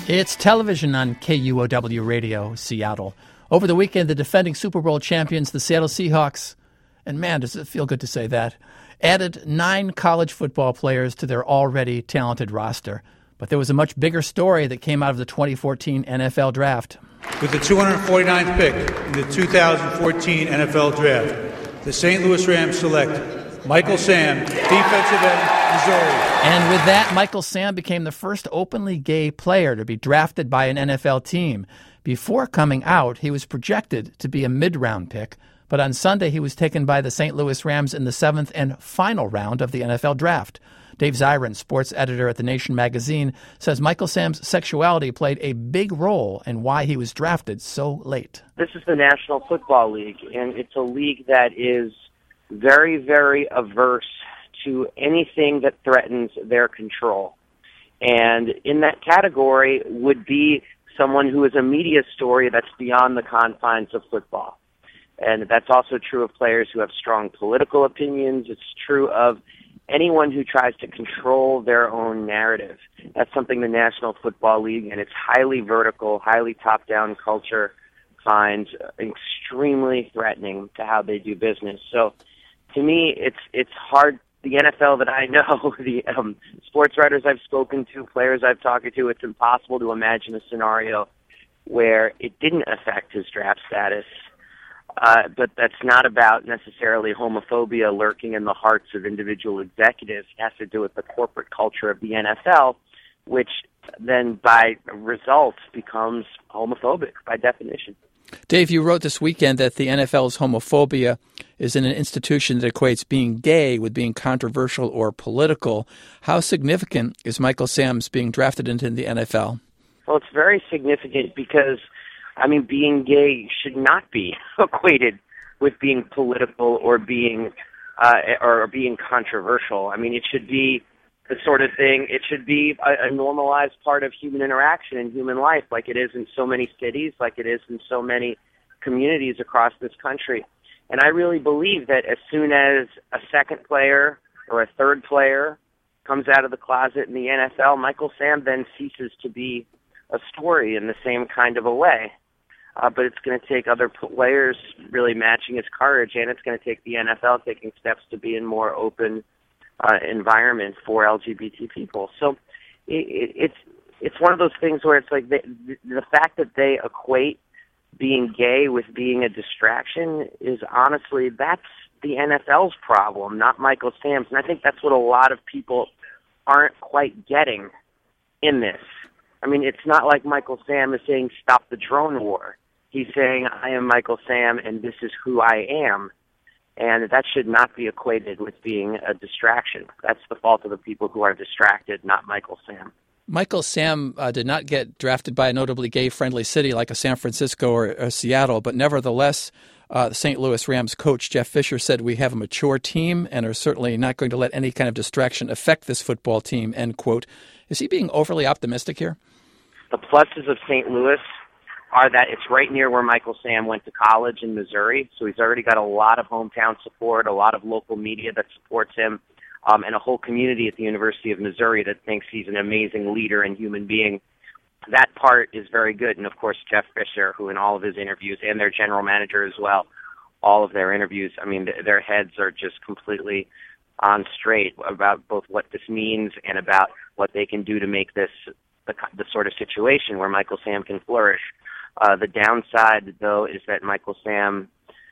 It's television on KUOW Radio, Seattle. Over the weekend, the defending Super Bowl champions, the Seattle Seahawks, and man, does it feel good to say that, added 9 college football players to their already talented roster. But there was a much bigger story that came out of the 2014 NFL Draft. With the 249th pick in the 2014 NFL Draft, the St. Louis Rams select Michael Sam, defensive end, Missouri. And with that, Michael Sam became the first openly gay player to be drafted by an NFL team. Before coming out, he was projected to be a mid-round pick, but on Sunday he was taken by the St. Louis Rams in the 7th and final round of the NFL Draft. Dave Zirin, sports editor at The Nation magazine, says Michael Sam's sexuality played a big role in why he was drafted so late. This is the National Football League, and it's a league that is very, very averse to anything that threatens their control. And in that category would be someone who is a media story that's beyond the confines of football. And that's also true of players who have strong political opinions. It's true of anyone who tries to control their own narrative. That's something the National Football League and its highly vertical, highly top-down culture finds extremely threatening to how they do business. So to me, it's hard. The NFL that I know, the sports writers I've spoken to, players I've talked to, it's impossible to imagine a scenario where it didn't affect his draft status. But that's not about necessarily homophobia lurking in the hearts of individual executives. It has to do with the corporate culture of the NFL, which then by result becomes homophobic by definition. Dave, you wrote this weekend that the NFL's homophobia is in an institution that equates being gay with being controversial or political. How significant is Michael Sam's being drafted into the NFL? Well, it's very significant because, being gay should not be equated with being political or being controversial. It should be the sort of thing, it should be a normalized part of human interaction in human life, like it is in so many cities, like it is in so many communities across this country. And I really believe that as soon as a second player or a third player comes out of the closet in the NFL, Michael Sam then ceases to be a story in the same kind of a way. But it's going to take other players really matching his courage, and it's going to take the NFL taking steps to be in more open environment for LGBT people. So it's one of those things where it's like the fact that they equate being gay with being a distraction is honestly, that's the NFL's problem, not Michael Sam's. And I think that's what a lot of people aren't quite getting in this. It's not like Michael Sam is saying, stop the drone war. He's saying, I am Michael Sam and this is who I am. And that should not be equated with being a distraction. That's the fault of the people who are distracted, not Michael Sam. Michael Sam did not get drafted by a notably gay-friendly city like a San Francisco or Seattle, but nevertheless, the St. Louis Rams coach Jeff Fisher said, we have a mature team and are certainly not going to let any kind of distraction affect this football team, end quote. Is he being overly optimistic here? The pluses of St. Louis are that it's right near where Michael Sam went to college in Missouri, so he's already got a lot of hometown support, a lot of local media that supports him, and a whole community at the University of Missouri that thinks he's an amazing leader and human being. That part is very good, and of course Jeff Fisher, who in all of his interviews, and their general manager as well, all of their interviews, their heads are just completely on straight about both what this means and about what they can do to make this the sort of situation where Michael Sam can flourish. The downside, though, is that Michael Sam,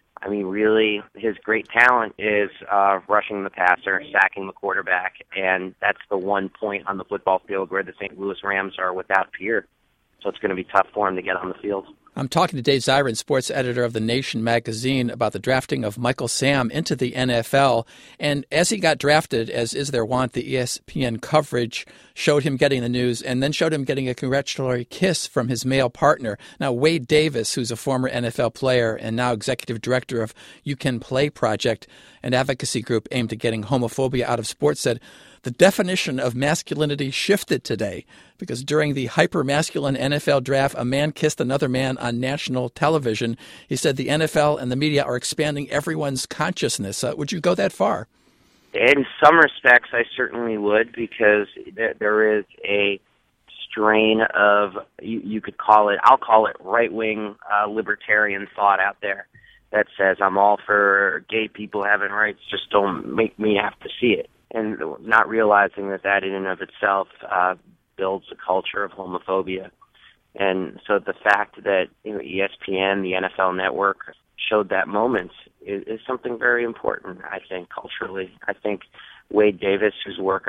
really, his great talent is rushing the passer, sacking the quarterback, and that's the one point on the football field where the St. Louis Rams are without peer. So it's going to be tough for him to get on the field. I'm talking to Dave Zirin, sports editor of The Nation magazine, about the drafting of Michael Sam into the NFL. And as he got drafted, as is their wont, the ESPN coverage showed him getting the news and then showed him getting a congratulatory kiss from his male partner. Now, Wade Davis, who's a former NFL player and now executive director of You Can Play Project, an advocacy group aimed at getting homophobia out of sports, said, the definition of masculinity shifted today because during the hyper-masculine NFL draft, a man kissed another man on national television. He said the NFL and the media are expanding everyone's consciousness. Would you go that far? In some respects, I certainly would, because there is a strain of, you could call it, I'll call it right-wing libertarian thought out there that says I'm all for gay people having rights, just don't make me have to see it. And not realizing that in and of itself builds a culture of homophobia. And so the fact that ESPN, the NFL Network, showed that moment is something very important, I think, culturally. I think Wade Davis, whose work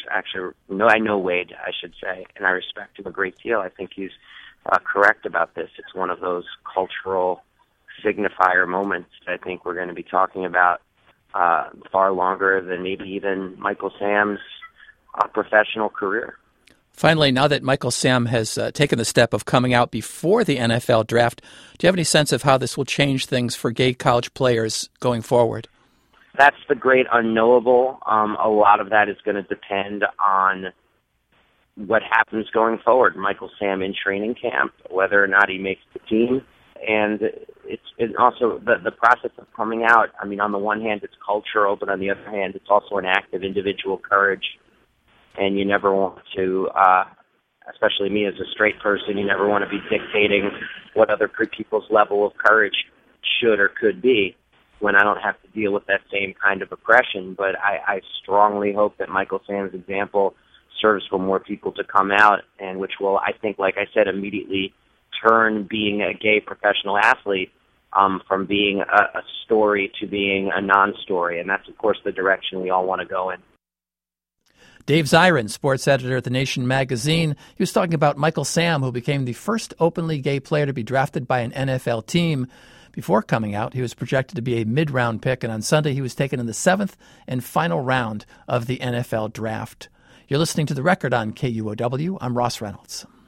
I know Wade, I should say, and I respect him a great deal. I think he's correct about this. It's one of those cultural signifier moments that I think we're going to be talking about far longer than maybe even Michael Sam's professional career. Finally, now that Michael Sam has taken the step of coming out before the NFL draft, do you have any sense of how this will change things for gay college players going forward? That's the great unknowable. A lot of that is going to depend on what happens going forward. Michael Sam in training camp, whether or not he makes the team. And it's also the process of coming out. I mean, on the one hand, it's cultural, but on the other hand, it's also an act of individual courage. And you never want to, especially me as a straight person, you never want to be dictating what other people's level of courage should or could be when I don't have to deal with that same kind of oppression. But I strongly hope that Michael Sam's example serves for more people to come out, and which will, I think, like I said, immediately turn being a gay professional athlete from being a story to being a non-story. And that's, of course, the direction we all want to go in. Dave Zirin, sports editor at The Nation magazine. He was talking about Michael Sam, who became the first openly gay player to be drafted by an NFL team. Before coming out, he was projected to be a mid-round pick, and on Sunday he was taken in the 7th and final round of the NFL draft. You're listening to The Record on KUOW. I'm Ross Reynolds.